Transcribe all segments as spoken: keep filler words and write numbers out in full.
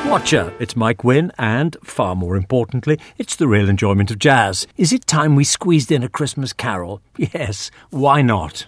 Watcher, it's Mike Wynn, and, far more importantly, it's the real enjoyment of jazz. Is it time we squeezed in a Christmas carol? Yes, why not?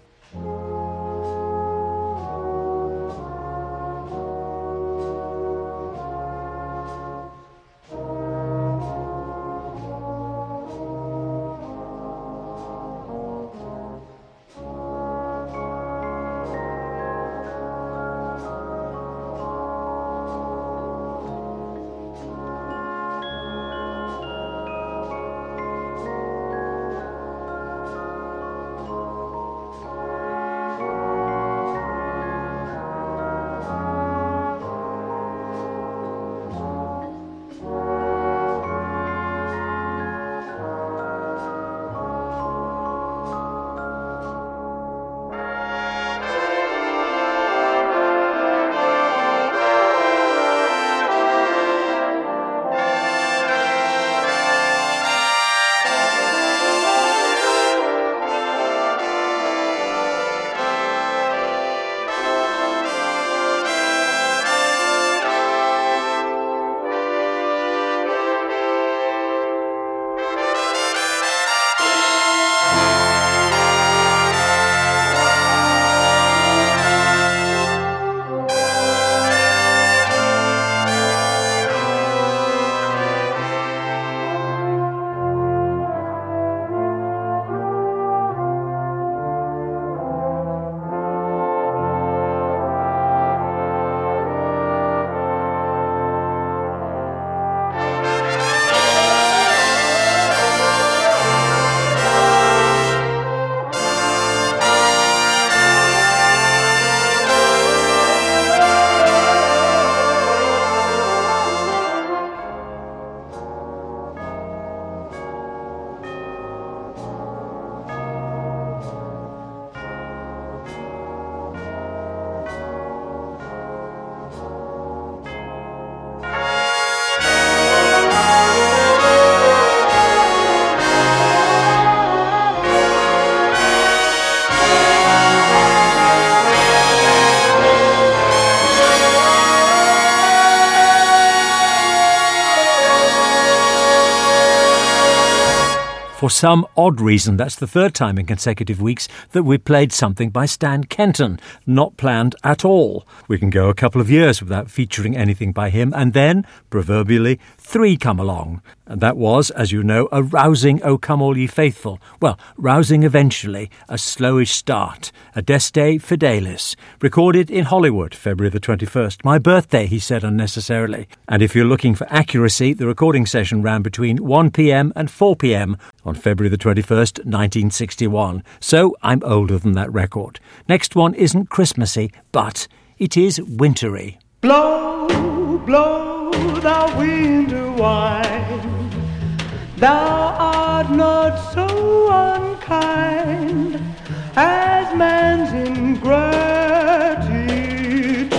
For some odd reason, that's the third time in consecutive weeks that we played something by Stan Kenton, not planned at all. We can go a couple of years without featuring anything by him, and then, proverbially, three come along. And that was, as you know, a rousing O Come All Ye Faithful. Well, rousing eventually, a slowish start. Adeste Fidelis, recorded in Hollywood, February the twenty-first. My birthday, he said unnecessarily. And if you're looking for accuracy, the recording session ran between one p.m. and four p.m. on February the twenty-first, nineteen sixty-one. So I'm older than that record. Next one isn't Christmassy, but it is wintry. Blow, blow the winter wine, thou art not so unkind as man's ingratitude.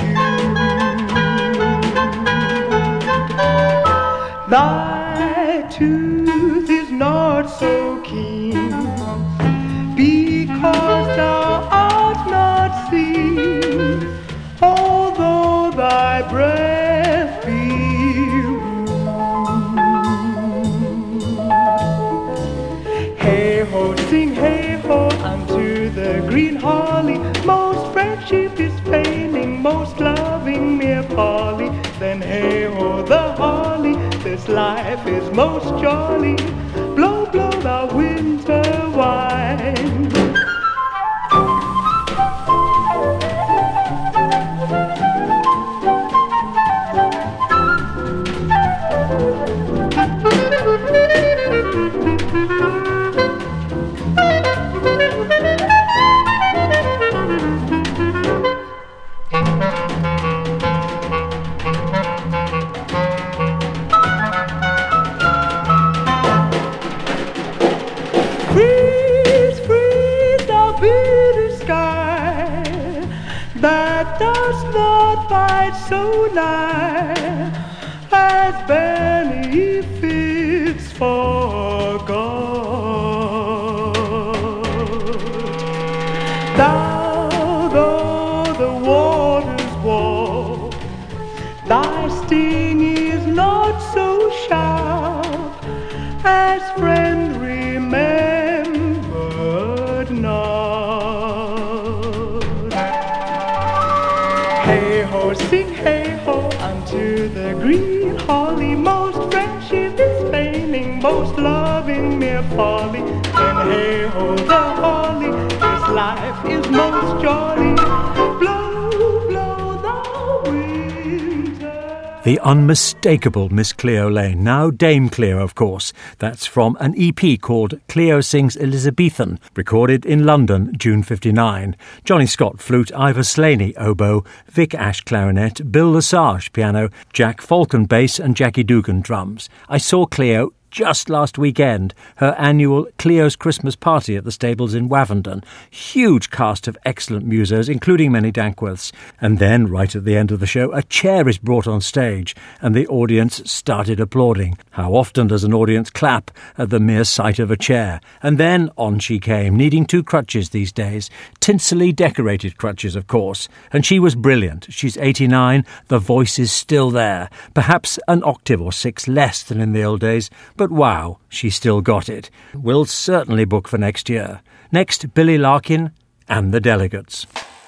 Thy tooth is not so keen because thou art not seen, although thy breath be rude. Hey-ho, sing hey-ho unto the green holly, most friendship is feigning, most loving mere folly. Then hey-ho, the holly, this life is most jolly. Blow, blow the winter wine. That does not bite so nigh as benefits for God. Thou, though the waters walk, thy stinging Sing hey-ho unto the green holly, most friendship is feigning, most loving mere folly. Then hey-ho the holly, this life is most jolly. Blow, blow the winter. The unmistakable Miss Cleo Lane, now Dame Cleo, of course. That's from an E P called Cleo Sings Elizabethan, recorded in London, June fifty-nine. Johnny Scott, flute, Ivor Slaney, oboe, Vic Ash, clarinet, Bill Lesage, piano, Jack Falcon, bass, and Jackie Dugan, drums. I saw Cleo just last weekend, her annual Cleo's Christmas party at the stables in Wavendon. Huge cast of excellent musos, including many Dankworths. And then, right at the end of the show, a chair is brought on stage, and the audience started applauding. How often does an audience clap at the mere sight of a chair? And then on she came, needing two crutches these days. Tinsely decorated crutches, of course. And she was brilliant. She's eighty-nine, the voice is still there. Perhaps an octave or six less than in the old days, but wow, she still got it. We'll certainly book for next year. Next, Billy Larkin and the Delegates.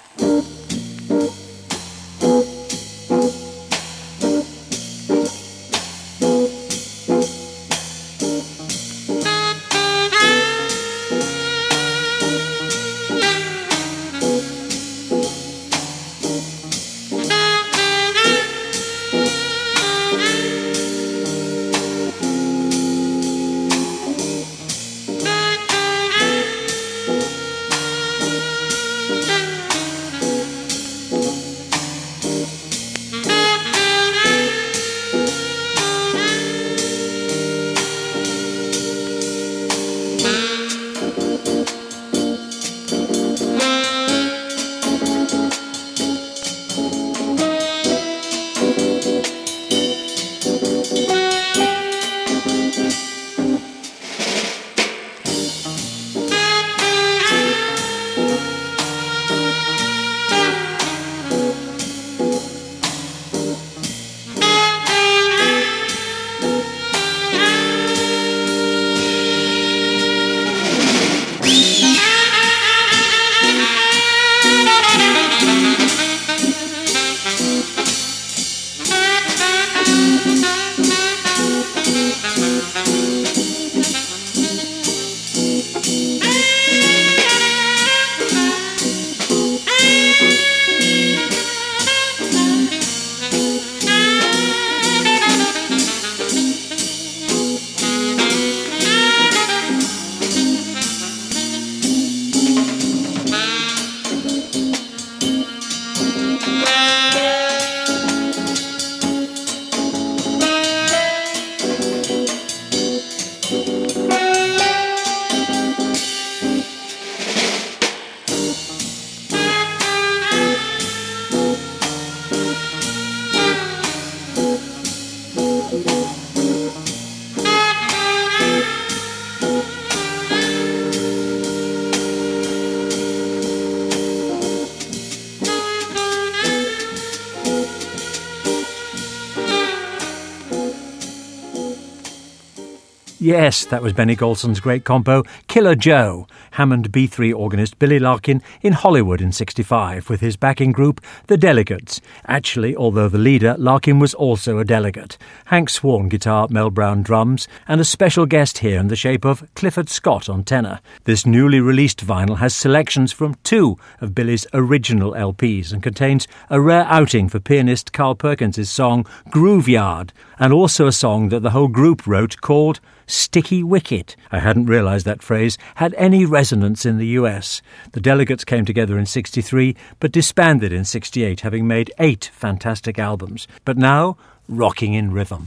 Yes, that was Benny Golson's great compo, Killer Joe, Hammond B three organist Billy Larkin in Hollywood in sixty-five with his backing group, The Delegates. Actually, although the leader, Larkin was also a delegate. Hank Swan guitar, Mel Brown drums, and a special guest here in the shape of Clifford Scott on tenor. This newly released vinyl has selections from two of Billy's original L Ps and contains a rare outing for pianist Carl Perkins' song Grooveyard, and also a song that the whole group wrote called Sticky Wicket. I hadn't realised that phrase had any resonance in the U S. The Delegates came together in sixty-three, but disbanded in sixty-eight, having made eight fantastic albums. But now, rocking in rhythm.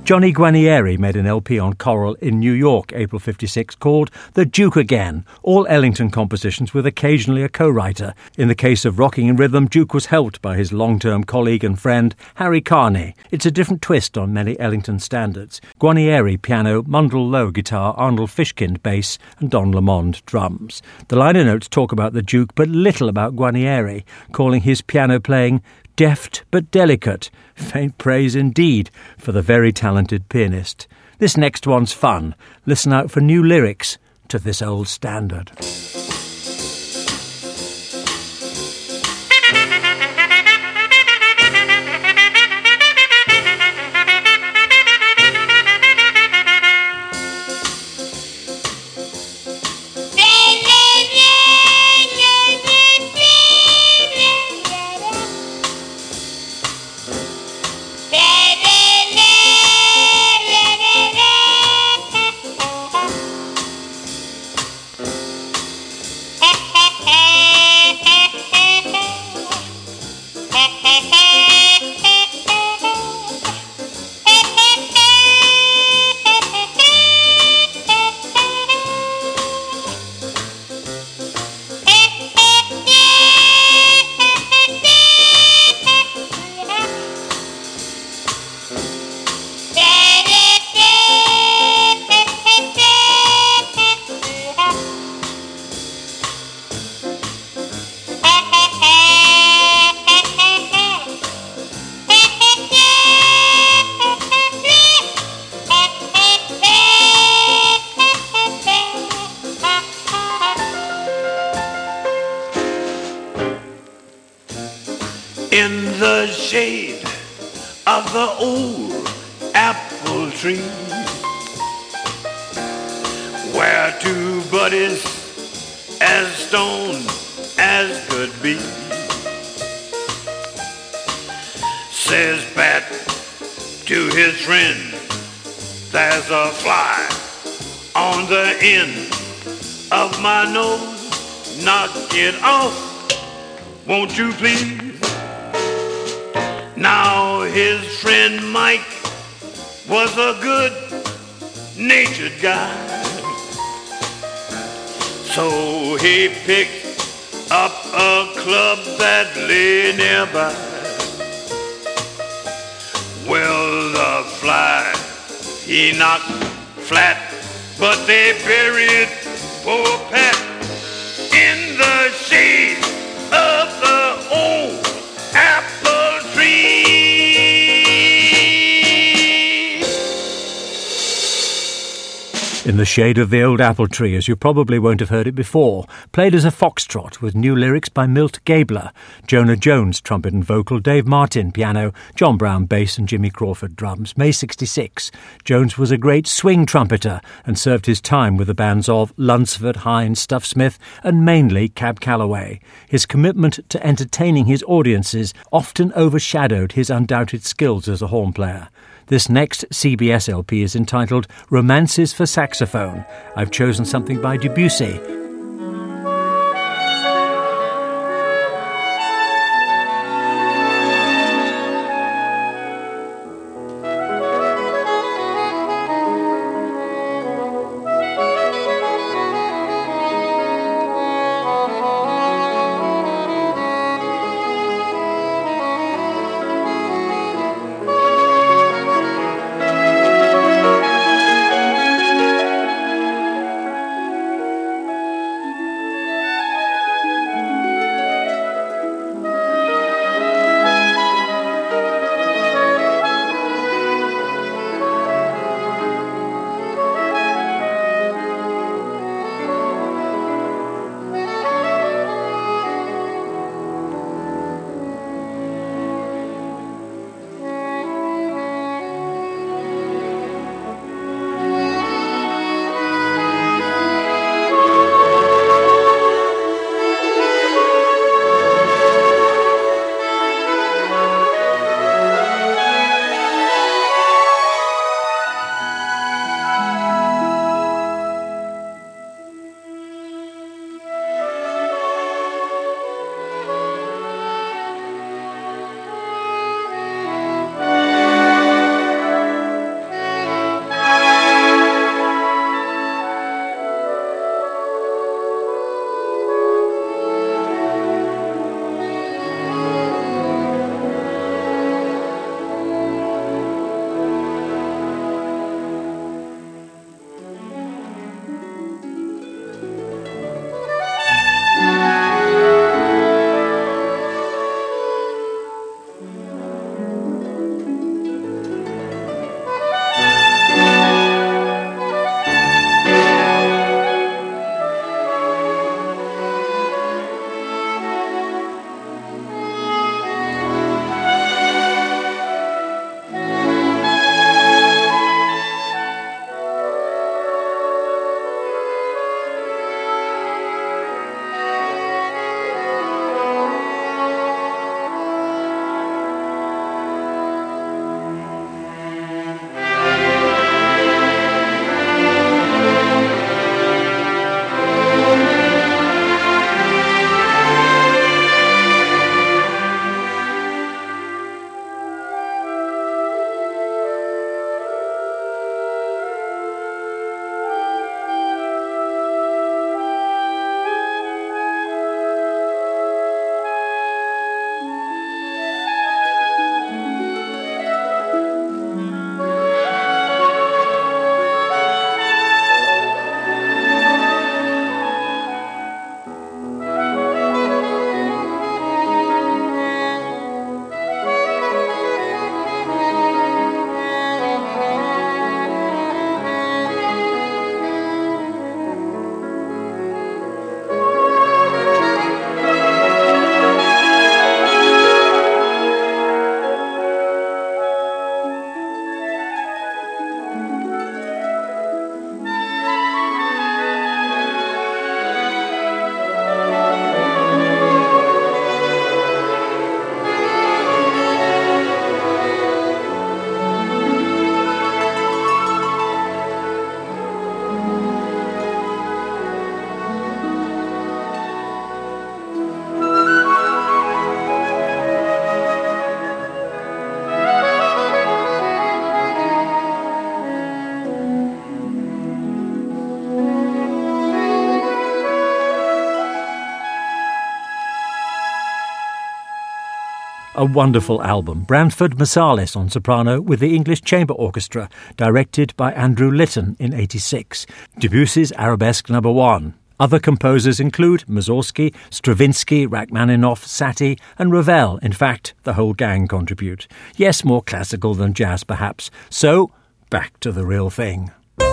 Johnny Guarnieri made an L P on Coral in New York, April fifty-six, called The Duke Again, all Ellington compositions with occasionally a co-writer. In the case of Rocking in Rhythm, Duke was helped by his long-term colleague and friend, Harry Carney. It's a different twist on many Ellington standards. Guarnieri piano, Mundell Lowe guitar, Arnold Fishkind bass, and Don Lamond drums. The liner notes talk about the Duke, but little about Guarnieri, calling his piano playing deft but delicate. Faint praise indeed for the very talented pianist. This next one's fun. Listen out for new lyrics to this old standard. In the shade of the old apple tree, where two buddies as stone as could be, says Pat to his friend, there's a fly on the end of my nose, knock it off, won't you please? Now his friend Mike was a good-natured guy, so he picked up a club that lay nearby. Well, the fly he knocked flat, but they buried poor Pat in the shade of the old apple tree. In the Shade of the Old Apple Tree, as you probably won't have heard it before, played as a foxtrot with new lyrics by Milt Gabler, Jonah Jones, trumpet and vocal, Dave Martin, piano, John Brown, bass and Jimmy Crawford, drums. May sixty-six, Jones was a great swing trumpeter and served his time with the bands of Lunsford, Hines, Stuff Smith and mainly Cab Calloway. His commitment to entertaining his audiences often overshadowed his undoubted skills as a horn player. This next C B S L P is entitled Romances for Saxophone. I've chosen something by Debussy. A wonderful album. Branford Marsalis on soprano with the English Chamber Orchestra, directed by Andrew Litton in eighty-six. Debussy's Arabesque Number One. Other composers include Mussorgsky, Stravinsky, Rachmaninoff, Satie and Ravel. In fact, the whole gang contribute. Yes, more classical than jazz perhaps. So, back to the real thing.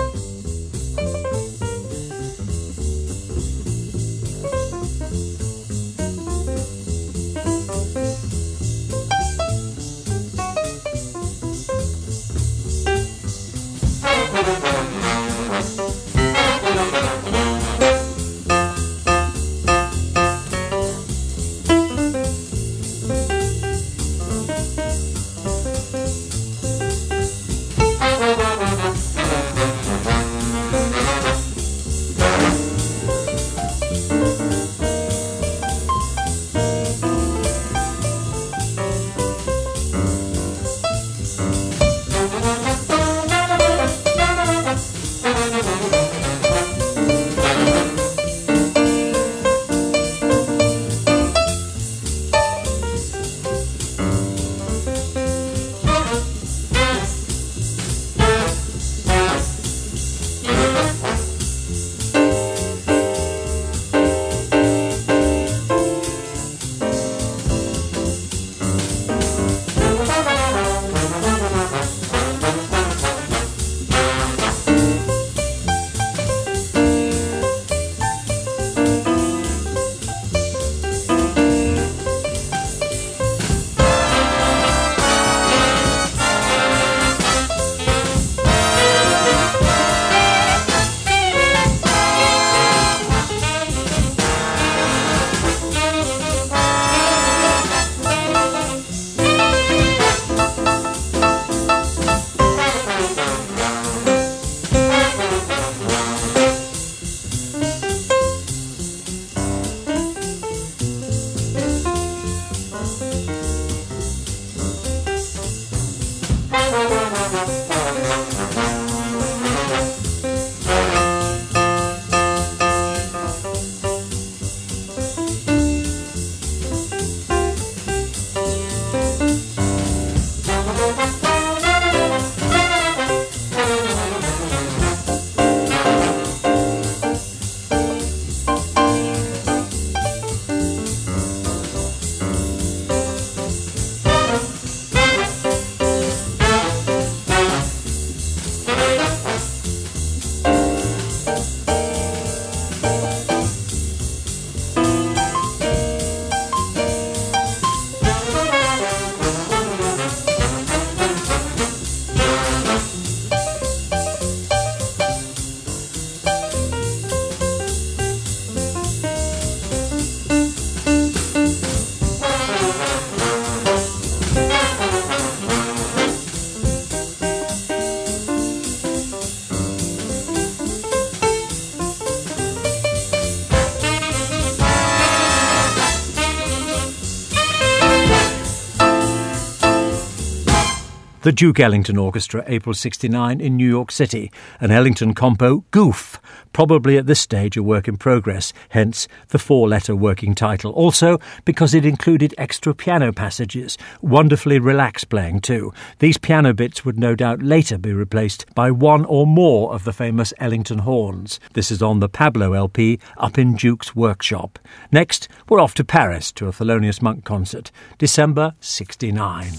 The Duke Ellington Orchestra, April sixty-nine in New York City, an Ellington compo, Goof, probably at this stage a work in progress, hence the four-letter working title. Also because it included extra piano passages, wonderfully relaxed playing too. These piano bits would no doubt later be replaced by one or more of the famous Ellington horns. This is on the Pablo L P, Up in Duke's Workshop. Next, we're off to Paris to a Thelonious Monk concert, December sixty-nine.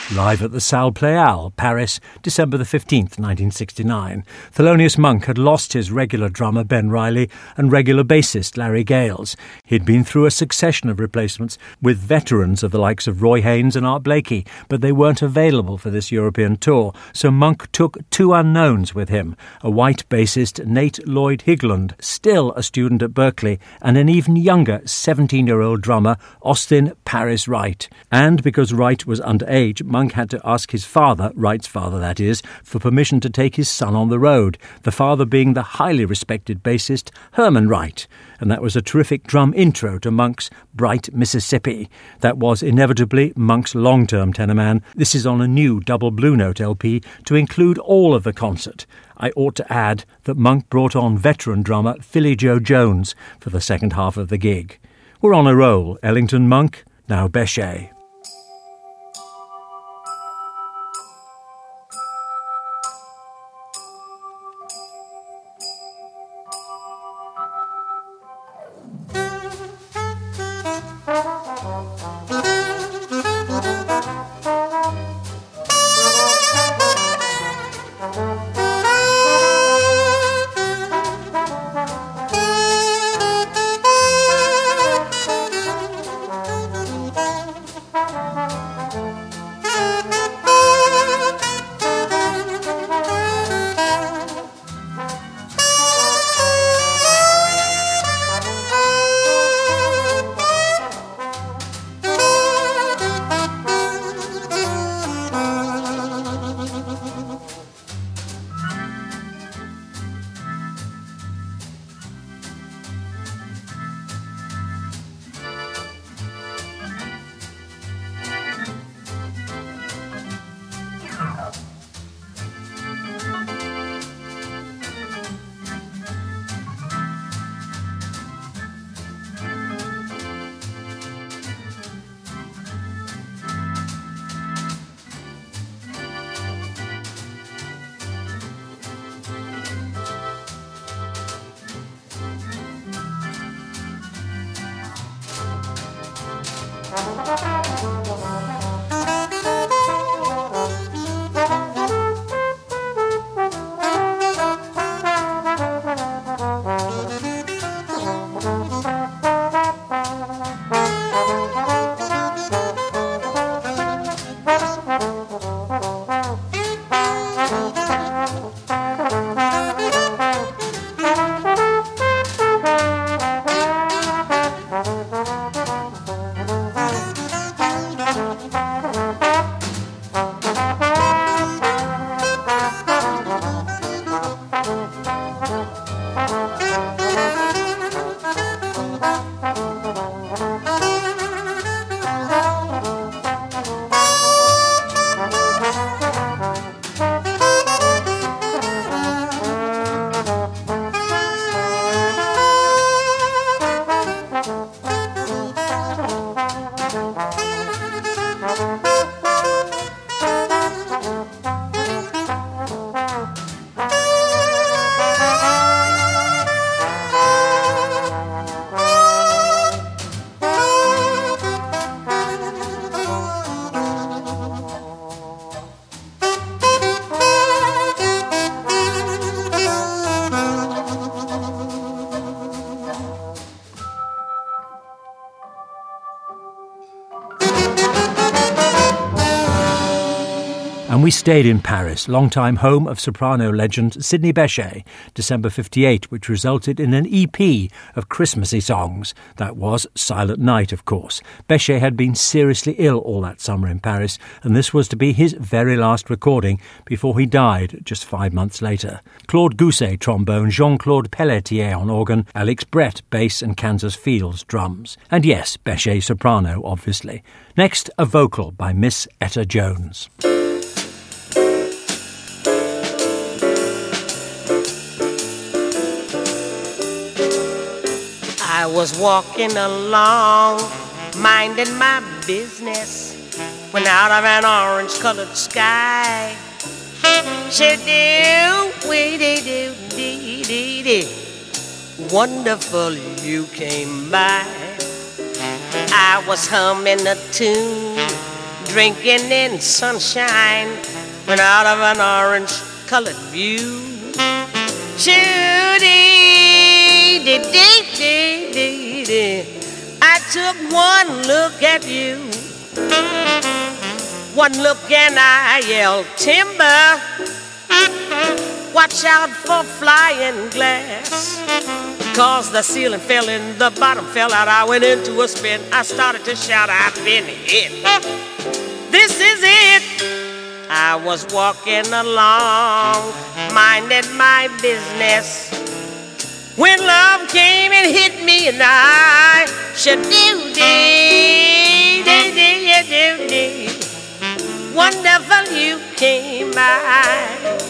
Live at the Salle Pleyel, Paris, December the fifteenth, nineteen sixty-nine. Thelonious Monk had lost his regular drummer, Ben Riley, and regular bassist, Larry Gales. He'd been through a succession of replacements with veterans of the likes of Roy Haynes and Art Blakey, but they weren't available for this European tour, so Monk took two unknowns with him, a white bassist, Nate Lloyd Higland, still a student at Berkeley, and an even younger seventeen-year-old drummer, Austin Paris Wright. And because Wright was underage, Monk had to ask his father, Wright's father that is, for permission to take his son on the road, the father being the highly respected bassist Herman Wright. And that was a terrific drum intro to Monk's Bright Mississippi. That was inevitably Monk's long-term tenor man. This is on a new double Blue Note L P to include all of the concert. I ought to add that Monk brought on veteran drummer Philly Joe Jones for the second half of the gig. We're on a roll. Ellington, Monk, now Bechet. And we stayed in Paris, long-time home of soprano legend Sidney Bechet, December fifty-eight, which resulted in an E P of Christmassy songs. That was Silent Night, of course. Bechet had been seriously ill all that summer in Paris, and this was to be his very last recording before he died just five months later. Claude Gousset, trombone, Jean-Claude Pelletier on organ, Alex Brett, bass and Kansas Fields, drums. And yes, Bechet soprano, obviously. Next, a vocal by Miss Etta Jones. I was walking along, minding my business, when out of an orange-colored sky, shoo-doo-wee-dee-doo-dee-dee-dee, wonderful you came by. I was humming a tune, drinking in sunshine when out of an orange-colored view. Shoo-dee-dee-dee-dee-dee. I took one look at you. One look and I yelled, timber, watch out for flying glass. Cause the ceiling fell in, the bottom fell out. I went into a spin, I started to shout, I've been hit. This is it. I was walking along, minding my business, when love came and hit me and I shoo-dee-dee-dee-dee-dee. Wonderful you came by.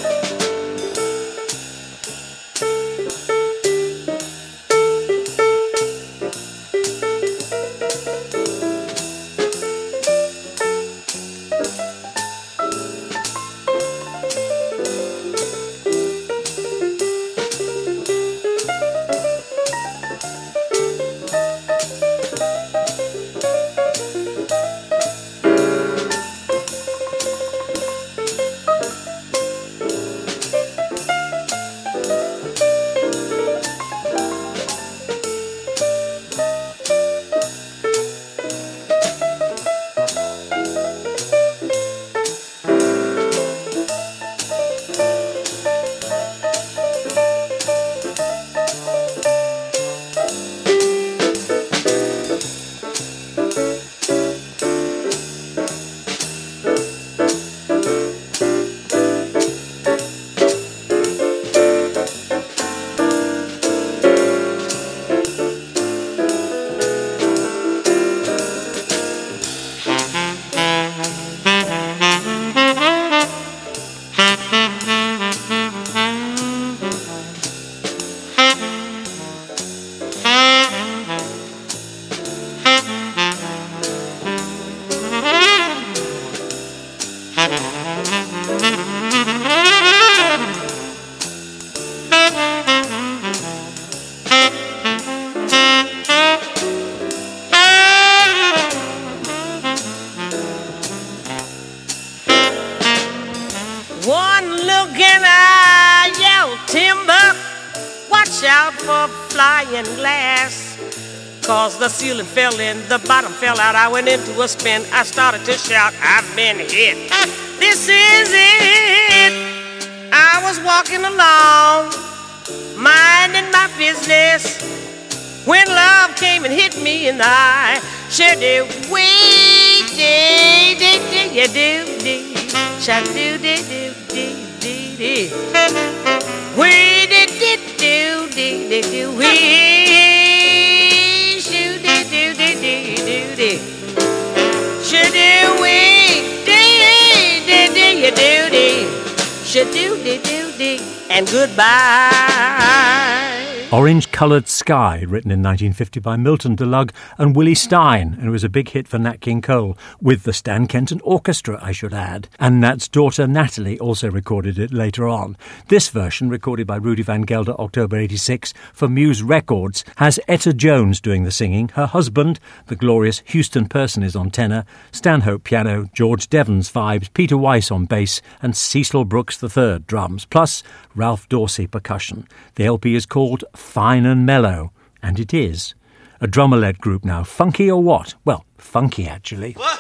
Cause the ceiling fell in, the bottom fell out. I went into a spin, I started to shout, I've been hit. This is it. I was walking along, minding my business, when love came and hit me and I shared it. Wee dee dee dee ya do dee, sha do dee do dee dee dee. Wee dee dee do dee dee do wee. And goodbye. Orange-Coloured Sky, written in nineteen fifty by Milton DeLugg and Willie Stein, and it was a big hit for Nat King Cole, with the Stan Kenton Orchestra, I should add. And Nat's daughter Natalie also recorded it later on. This version, recorded by Rudy Van Gelder, October eighty-six, for Muse Records, has Etta Jones doing the singing. Her husband, the glorious Houston Person, is on tenor, Stanhope piano, George Devons vibes, Peter Weiss on bass, and Cecil Brooks the third drums, plus Ralph Dorsey percussion. The L P is called Fine and Mellow, and it is. A drummer-led group now. Funky or what? Well, funky, actually. What?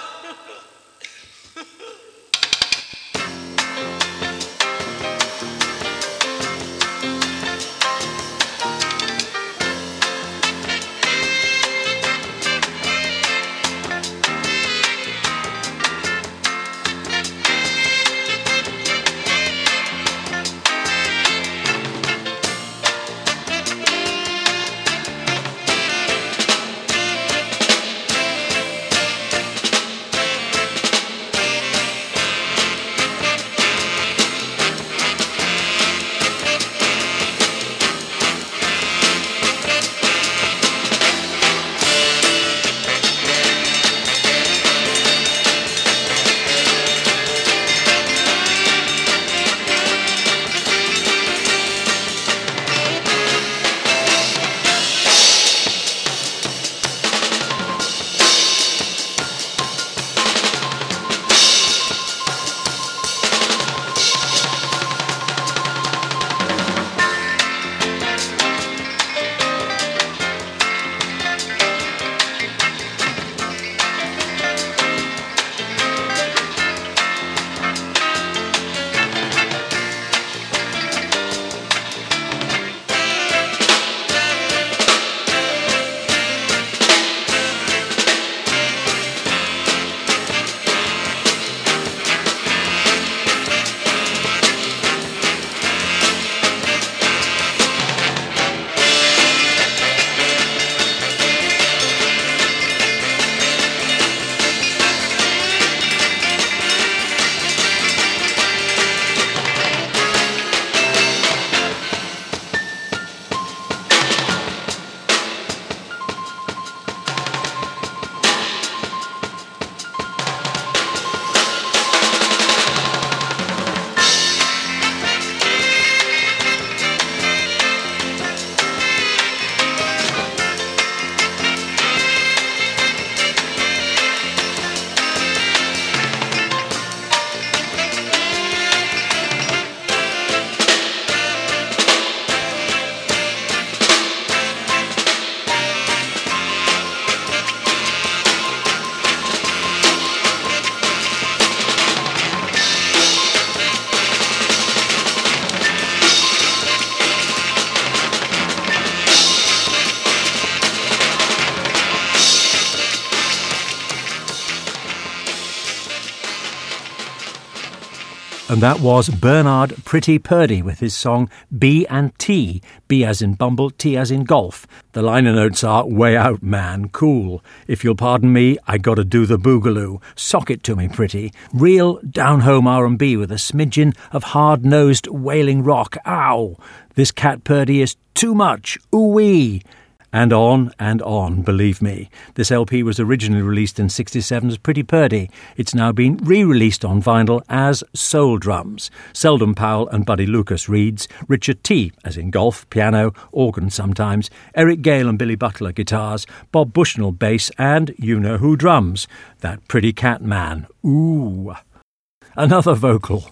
And that was Bernard Pretty Purdy with his song B and T, B as in Bumble, T as in golf. The liner notes are, way out man, cool. If you'll pardon me, I gotta do the boogaloo. Sock it to me, pretty. Real down-home R and B with a smidgen of hard-nosed wailing rock. Ow! This Cat Purdy is too much. Ooh-wee! And on and on, believe me. This L P was originally released in sixty-seven as Pretty Purdy. It's now been re-released on vinyl as Soul Drums. Selden Powell and Buddy Lucas reeds, Richard T, as in golf, piano, organ sometimes, Eric Gale and Billy Butler guitars, Bob Bushnell bass, and you-know-who drums. That Pretty Cat Man. Ooh. Another vocal.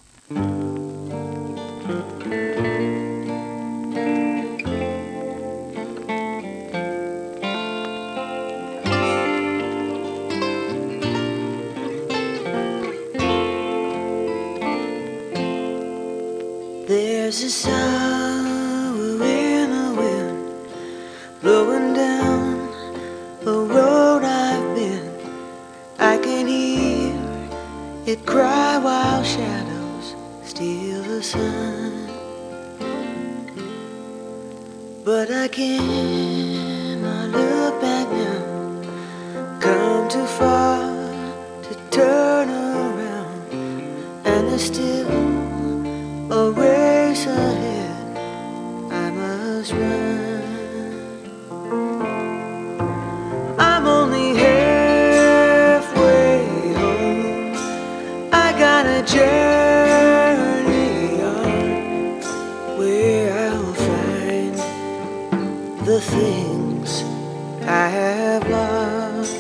There's a sour in the wind blowing down the road I've been. I can hear it cry while shadows steal the sun. But I cannot look back now, come too far to turn around, and there's still a race ahead, I must run. I'm only halfway home, I got a journey on, where I'll find the things I have lost.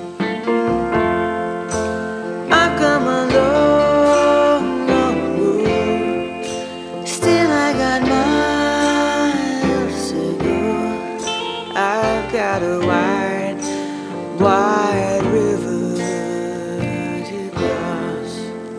I've come a long, long road, still I got miles to go. I've got a wide, wide river to cross.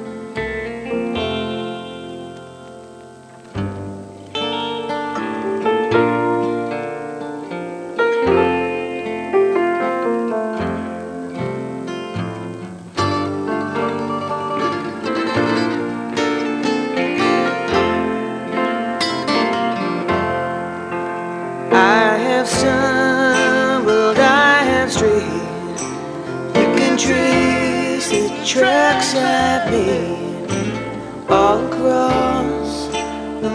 I have stumbled, I have strayed. You can trace the tracks I've made all across the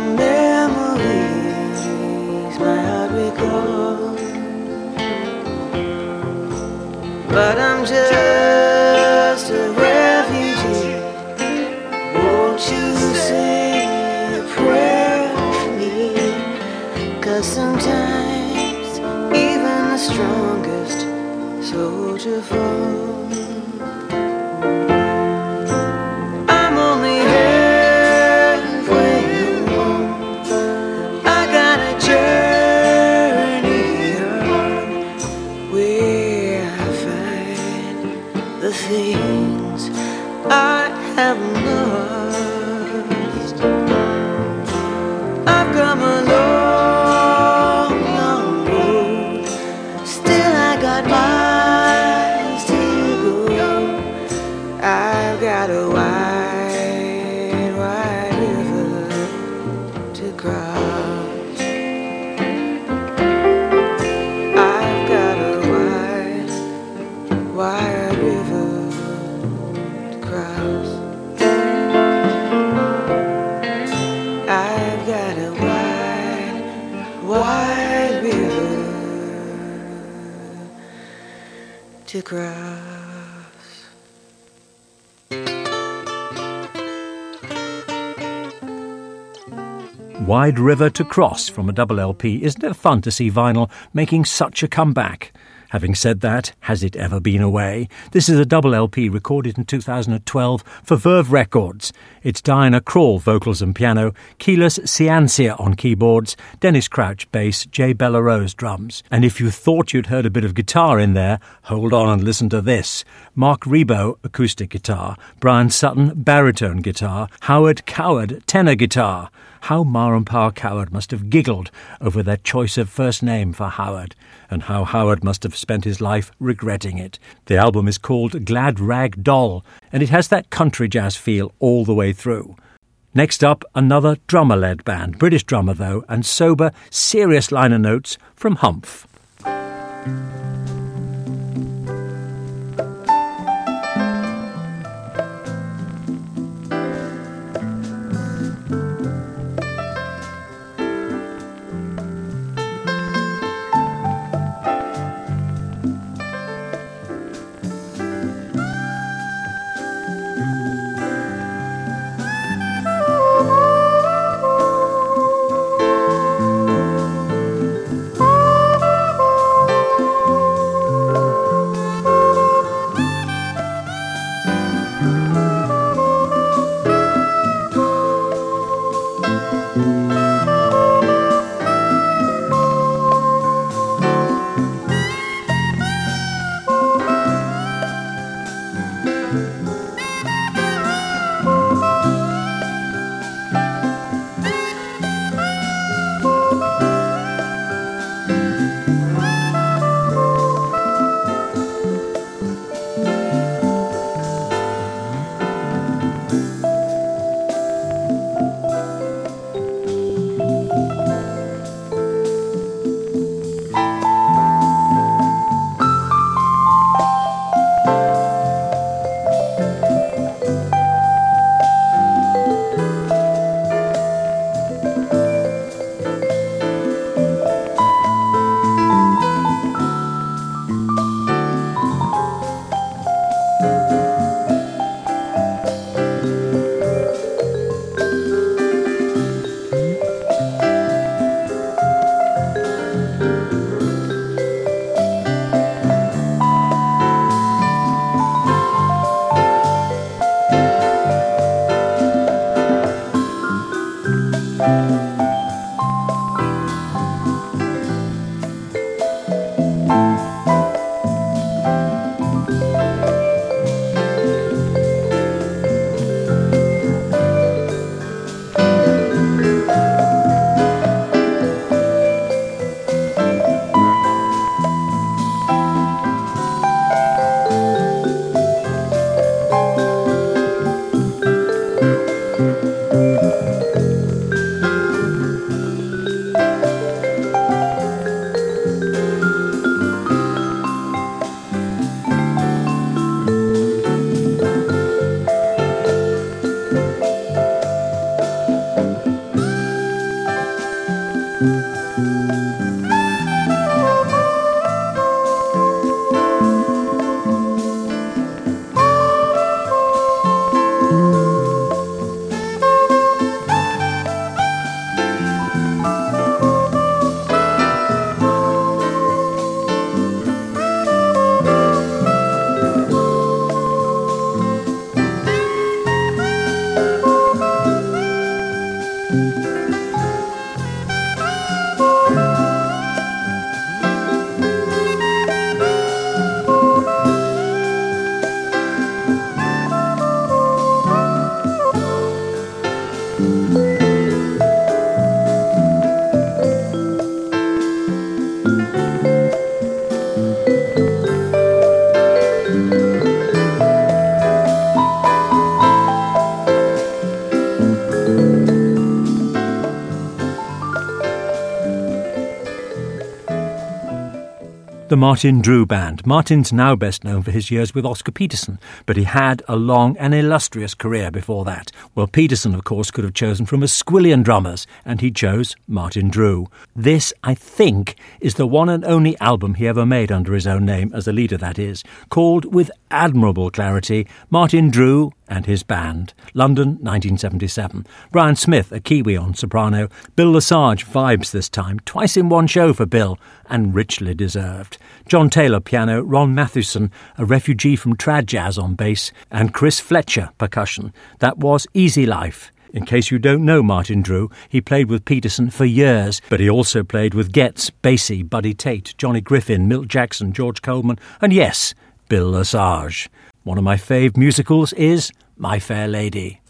memories my heart recalls. But I'm just a refugee. Won't you say a prayer for me? 'Cause sometimes even the strongest soldier falls. I'm only halfway home, I got a journey on, where I find the things I have lost. I've come along, long road, still I got miles to go. I've got a wide, wide river to cross. I've got a wide, wide river to cross. I've got a wide, wide river to cross. Wide River to Cross from a double L P. Isn't it fun to see vinyl making such a comeback? Having said that, has it ever been away? This is a double L P recorded in two thousand twelve for Verve Records. It's Diana Krall, vocals and piano, Keyless Ciancia on keyboards, Dennis Crouch bass, Jay Bellarose drums. And if you thought you'd heard a bit of guitar in there, hold on and listen to this. Mark Rebo, acoustic guitar, Brian Sutton, baritone guitar, Howard Coward, tenor guitar. How Ma and Pa Coward must have giggled over their choice of first name for Howard, and how Howard must have spent his life regretting it. The album is called Glad Rag Doll, and it has that country jazz feel all the way through. Next up, another drummer-led band, British drummer though, and sober, serious liner notes from Humph. The Martin Drew Band. Martin's now best known for his years with Oscar Peterson, but he had a long and illustrious career before that. Well, Peterson, of course, could have chosen from a squillion drummers, and he chose Martin Drew. This, I think, is the one and only album he ever made under his own name, as a leader that is, called, with admirable clarity, Martin Drew and His Band. London, nineteen seventy-seven. Brian Smith, a Kiwi on soprano. Bill Lesage vibes this time, twice in one show for Bill, and richly deserved. John Taylor piano, Ron Mathewson, a refugee from trad jazz on bass, and Chris Fletcher percussion. That was Easy Life. In case you don't know Martin Drew, he played with Peterson for years, but he also played with Getz, Basie, Buddy Tate, Johnny Griffin, Milt Jackson, George Coleman, and yes, Bill Lesage. One of my fave musicals is My Fair Lady.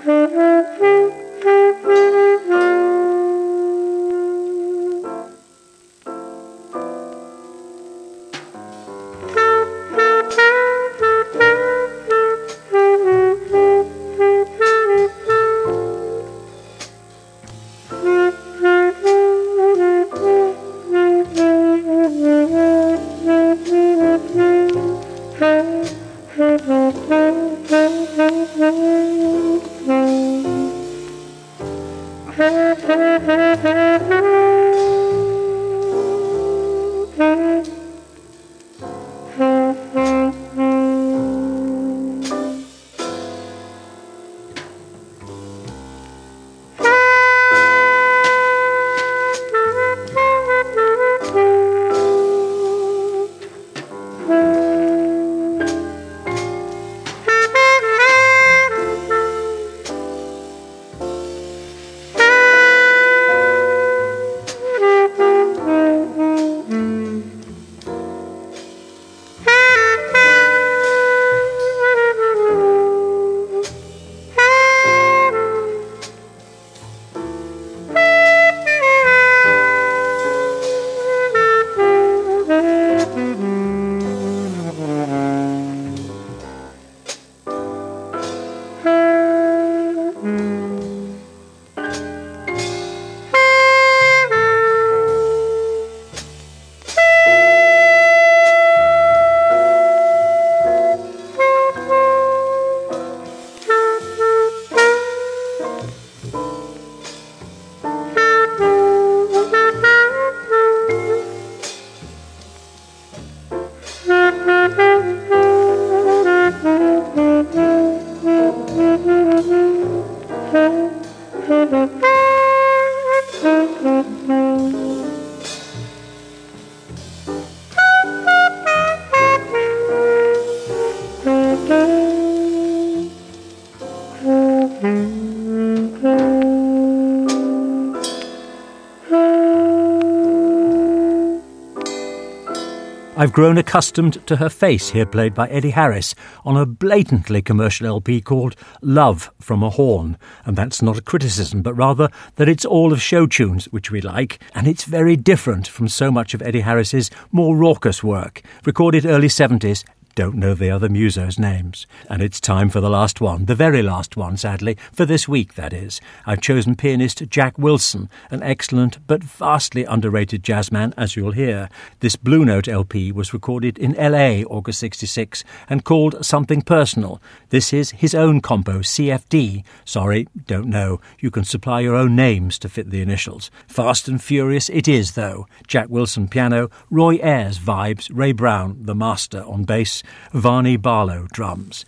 I've grown accustomed to her face, here played by Eddie Harris, on a blatantly commercial L P called Love from a Horn. And that's not a criticism, but rather that it's all of show tunes, which we like, and it's very different from so much of Eddie Harris's more raucous work, recorded early seventies. Don't know the other musos' names. And it's time for the last one, the very last one, sadly, for this week, that is. I've chosen pianist Jack Wilson, an excellent but vastly underrated jazzman, as you'll hear. This Blue Note L P was recorded in L A, August sixty-six, and called Something Personal. This is his own compo, C F D. Sorry, don't know. You can supply your own names to fit the initials. Fast and furious it is, though. Jack Wilson piano, Roy Ayers vibes, Ray Brown, the master, on bass, Varney Barlow drums.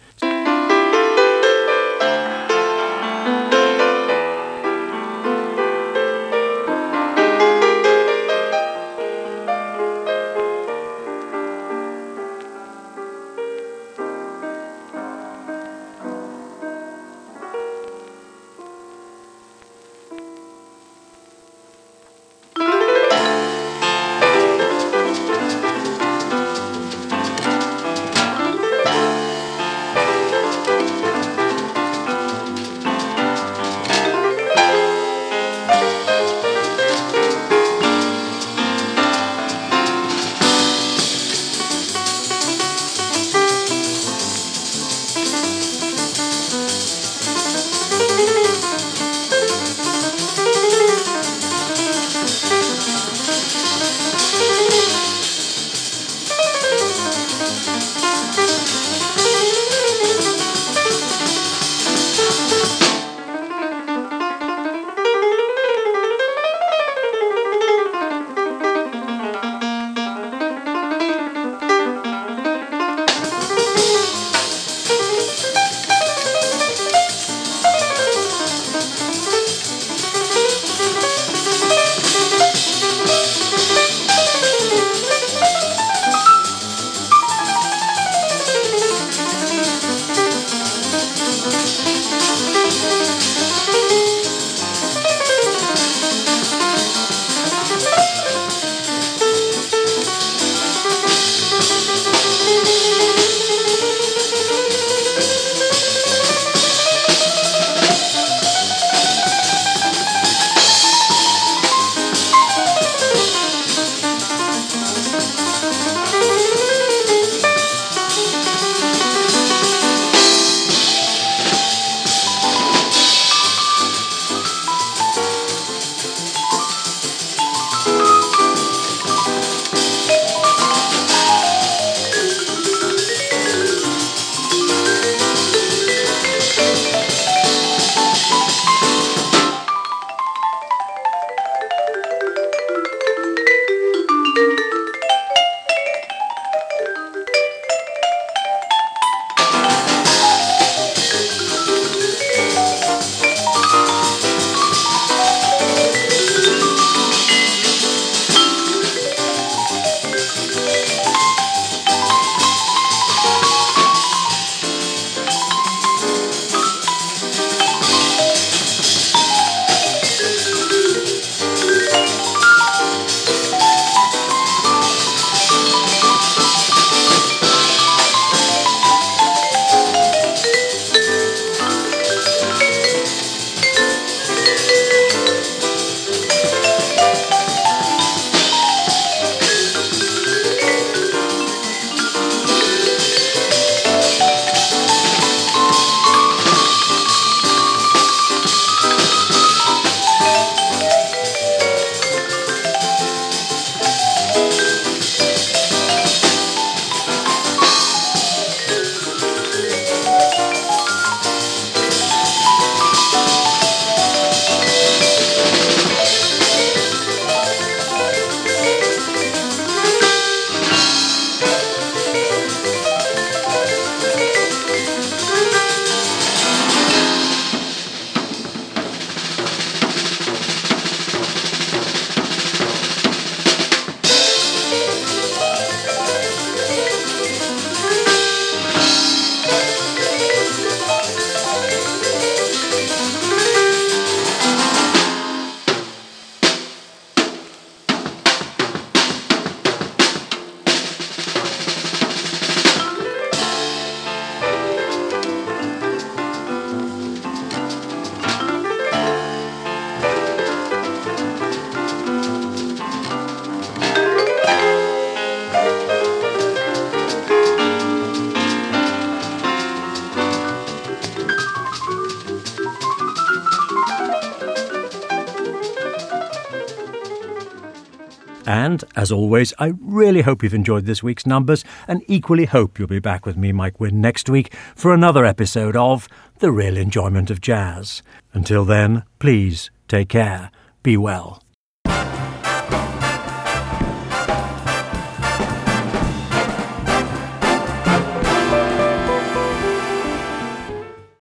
And, as always, I really hope you've enjoyed this week's numbers and equally hope you'll be back with me, Mike Wynn, next week for another episode of The Real Enjoyment of Jazz. Until then, please take care, be well,